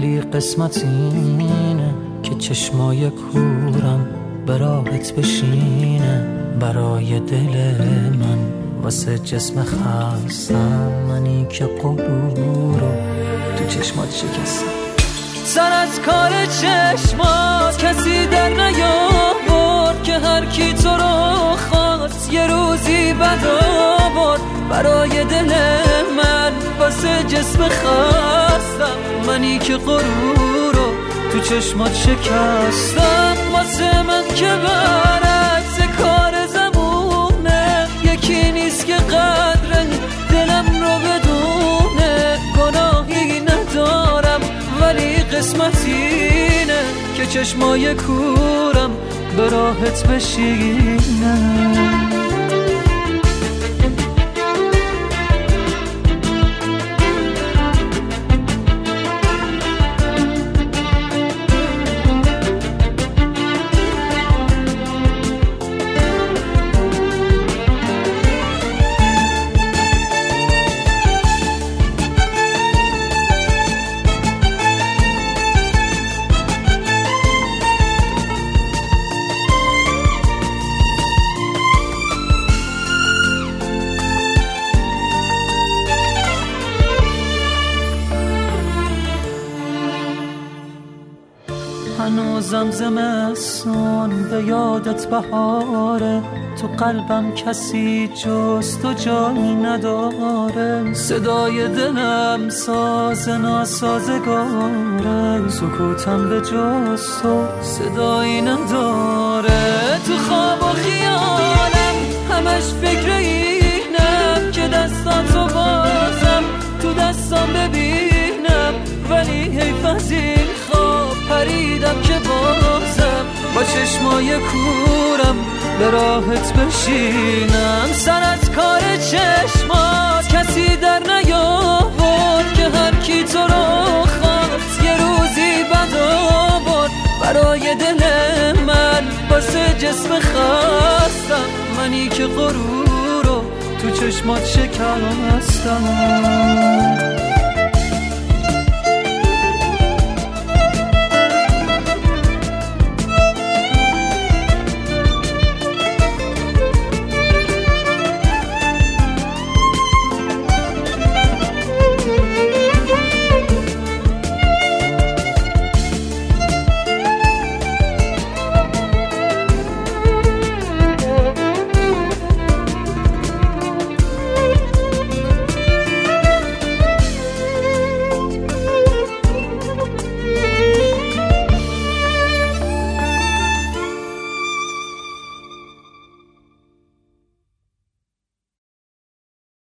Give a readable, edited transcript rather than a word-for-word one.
ولی قسمت اینه که چشمای کورم به راحت بشینه برای دل من، واسه جسم خستم منی که غرور رو تو چشمات شکستم. سر از کار چشمات کسی در نیاورد که هر کی تو رو خواست یه روزی بد آورد برای دل من، واسه جسم خستم منی که غرور رو تو چشمات شکستم. واسه من که برعکس کار زمونه یکی نیست که قدر دلم رو بدونه، گناهی ندارم ولی قسمت اینه که چشمای کورم به راحت بشینه. هنوزم زمستون به یادت بهاره، تو قلبم کسی جز تو جایی نداره، صدای دلم ساز ناسازگاره، سکوتم به جز تو صدایی نداره. تو خواب و خیالم همش فکر اینم که دستاتو بازم تو دستام ببینم، ولی حیف از این خواب پریدم که بازم با چشمای کورم به راحت بشینم. سر از کار چشمات کسی در نیاورد که هر کی تو رو خواست یه روزی بد آورد برای دل من، واسه جسم خستم منی که غرور رو تو چشمات شکستم.